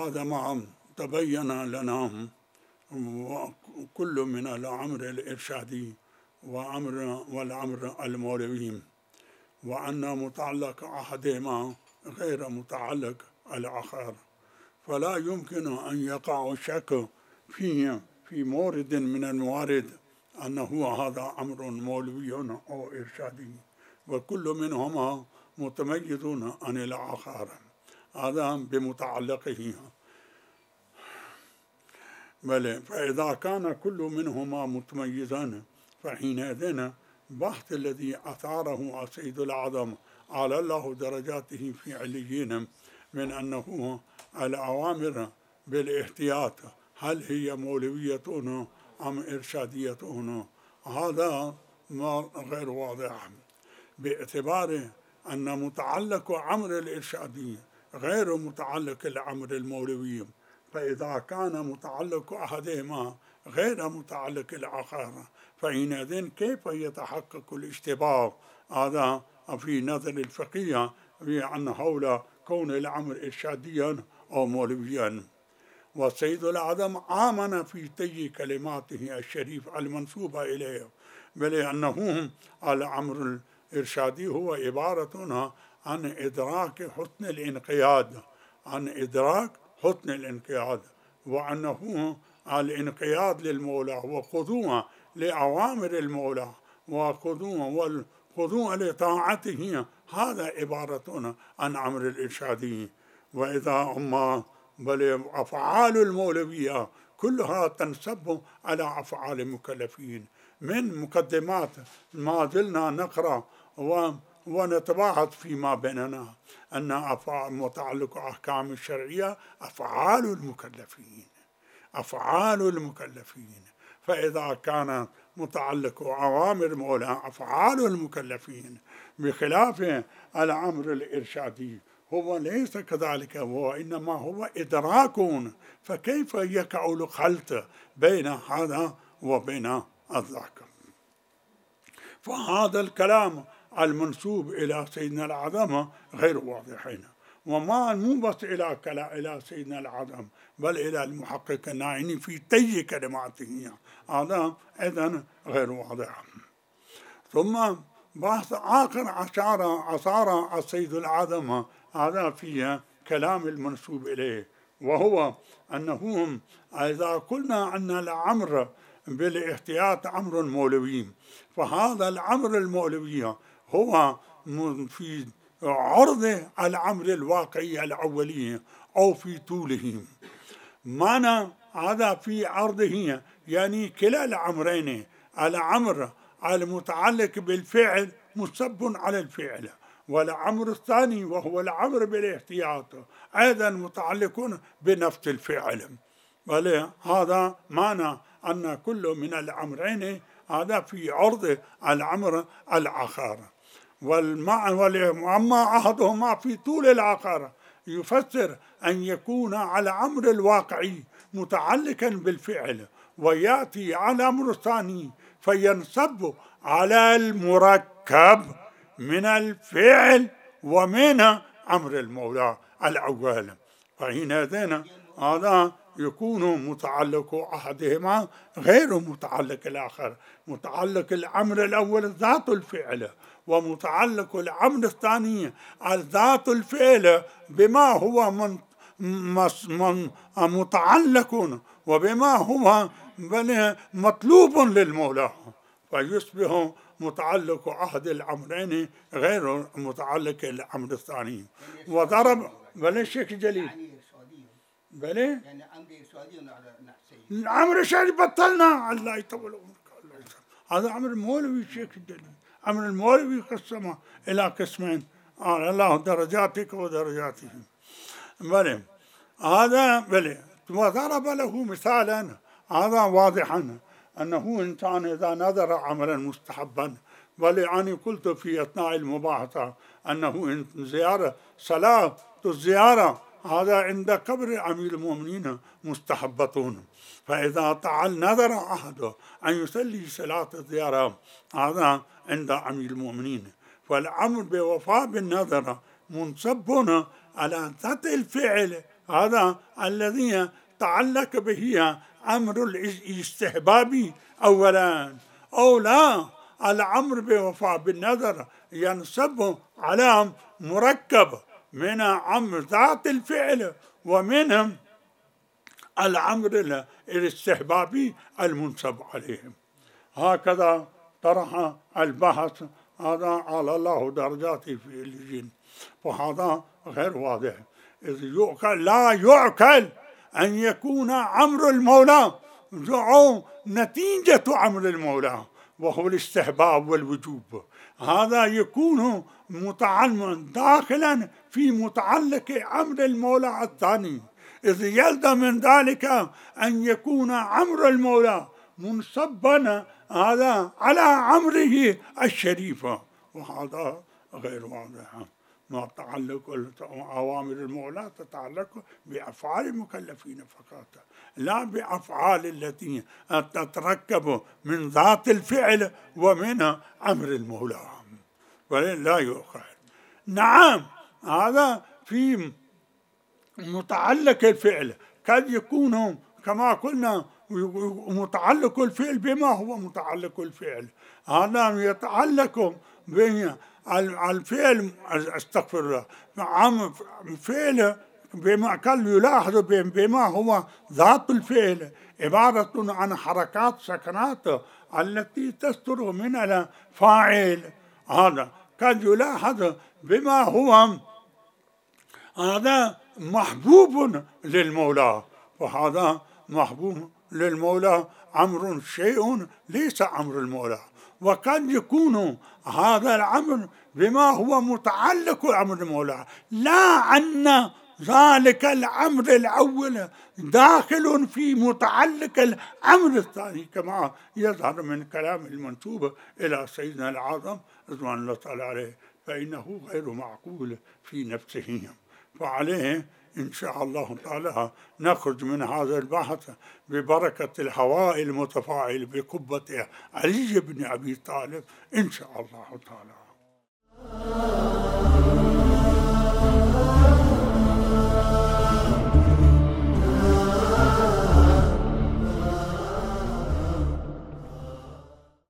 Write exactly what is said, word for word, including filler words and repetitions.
بعد ما تبين لنا كل من الأمر الإرشادي وأمر والأمر المولوي، وأن متعلق أحدهما غير متعلق الآخر، فلا يمكن أن يقع الشك فيه في مورد من الموارد أنه هذا أمر مولوي أو إرشادي، وكل منهما متميز عن الآخر، هذا بمتعلقه. بل فإذا كان كل منهما متميزا فحينئذ بحث الذي أثاره السيد الأعظم على الله درجاته في عليين من أنه الأوامر بالاحتياط هل هي مولوية أم إرشادية، هذا ما غير واضح، باعتبار أن متعلق أمر الإرشادي غير متعلق الأمر المولوي، فإذا كان متعلق أحدهما غير متعلق الآخر فحينئذ كيف يتحقق الاشتباه هذا في نظر الفقيه بأن حول كون الأمر إرشاديا أو مولويا. والسيد الأعظم آمن في تي كلماته الشريف المنسوبة إليه بأنه الأمر الإرشادي هو عبارة عن إدراك حسن الانقياد عن إدراك حسن الانقياد وأنه الانقياد للمولى وخضوع لأوامر المولى وخضوع والخضوع لطاعته، هذا عبارة عن أمر الإرشادي. وإذا أما بل أفعال المولوية كلها تنسب على أفعال المكلفين، من مقدمات ما زلنا نقرأ ونتباحث فيما بيننا أن أفعال متعلق أحكام الشرعية أفعال المكلفين أفعال المكلفين فإذا كان متعلق أوامر مولى أفعال المكلفين بخلاف الأمر الإرشادي هو ليس كذلك، وإنما هو إدراك، فكيف يقع الخلط بين هذا وبين ذاك؟ فهذا الكلام المنسوب إلى سيدنا الأعظم غير واضحين، وما مو بس إلى إلى سيدنا الأعظم بل إلى المحقق الناعيني في تي كلماته، هذا إذن غير واضح. ثم بحث آخر أشار أثار السيد الأعظم هذا في كلام المنسوب إليه، وهو أنه إذا قلنا أن الأمر بالاحتياط أمر مولوي، فهذا الأمر المولوي هو في عرض الأمر الواقعي الأولي أو في طوله، معنى هذا في عرضه يعني كلا الأمرين، الأمر المتعلق بالفعل مسب على الفعل، والأمر الثاني وهو الأمر بالاحتياط أيضا متعلق بنفس الفعل. بل هذا معنى أن كل من الأمرين هذا في عرض الأمر الآخر، وأما أحدهما في طول الآخر يفسر أن يكون على الأمر الواقعي متعلقا بالفعل، ويأتي على الأمر الثاني فينصب على المركب من الفعل ومن أمر المولى الأول، فحينئذ هذا يكون متعلق أحدهما غير متعلق الآخر، متعلق الأمر الأول ذات الفعل، ومتعلق الأمر الثاني ذات الفعل بما هو من من متعلق وبما هو مطلوب للمولى، فيصبح متعلق أحد الأمرين غير متعلق الأمر الثاني. وضرب بل الشيخ جليل بل يعني أمر إرشادي على نفسه، الأمر الشرعي بطلنا، الله يطول عمرك، هذا أمر مولوي. الشيخ الجليل أمر المولوي قسمه إلى قسمين، آه الله درجاتك ودرجاته. بل هذا بل وضرب له مثالا هذا واضحا أنه إنسان إذا نذر عملا مستحبا، بل يعني قلت في أثناء المباحثة أنه زيارة صلاة الزيارة هذا عند قبر أمير المؤمنين مستحبتون، فإذا تعال نذر أحد أن يصلي صلاة الزيارة هذا عند أمير المؤمنين، فالأمر بوفاء بالنذر منصب على ذات الفعل هذا الذي تعلق به أمر الاستحباب أولا، أو لا الأمر بوفاء بالنذر ينصب على مركب من أمر ذات الفعل ومنهم الأمر الاستحبابي المنصب عليهم. هكذا طرح البحث هذا على الله درجاته في الجن، وهذا غير واضح، إذ يؤكل لا يعقل أن يكون أمر المولى أو نتيجة أمر المولى وهو الاستحباب والوجوب، هذا يكون متعلق داخلا في متعلق أمر المولى الثاني، إذ يلزم من ذلك أن يكون أمر المولى منصبا هذا على أمره الشريف، وهذا غير واضح. ما تعلق أوامر المولى تتعلق بأفعال المكلفين فقط، لا بأفعال التي تتركب من ذات الفعل ومن أمر المولى، ولا يؤخذ. نعم هذا في متعلق الفعل قد يكون كما قلنا متعلق الفعل بما هو متعلق الفعل، هذا يتعلق بالفعل استغفر الله عم فعل بما قد يلاحظ بما هو ذات الفعل عبارة عن حركات سكنات التي تصدر من الفاعل، هذا قد يلاحظ بما هو هذا محبوب للمولى، وهذا محبوب للمولى أمر شيء ليس أمر المولى، وقد يكون هذا الأمر بما هو متعلق أمر المولى، لا أن ذلك الأمر الأول داخل في متعلق الأمر الثاني كما يظهر من كلام المنسوب إلى سيدنا الأعظم رضوان الله تعالى عليه، فإنه غير معقول في نفسه. فعليه إن شاء الله تعالى نخرج من هذا البحث ببركة الهواء المتفاعل بقبة علي بن أبي طالب إن شاء الله تعالى.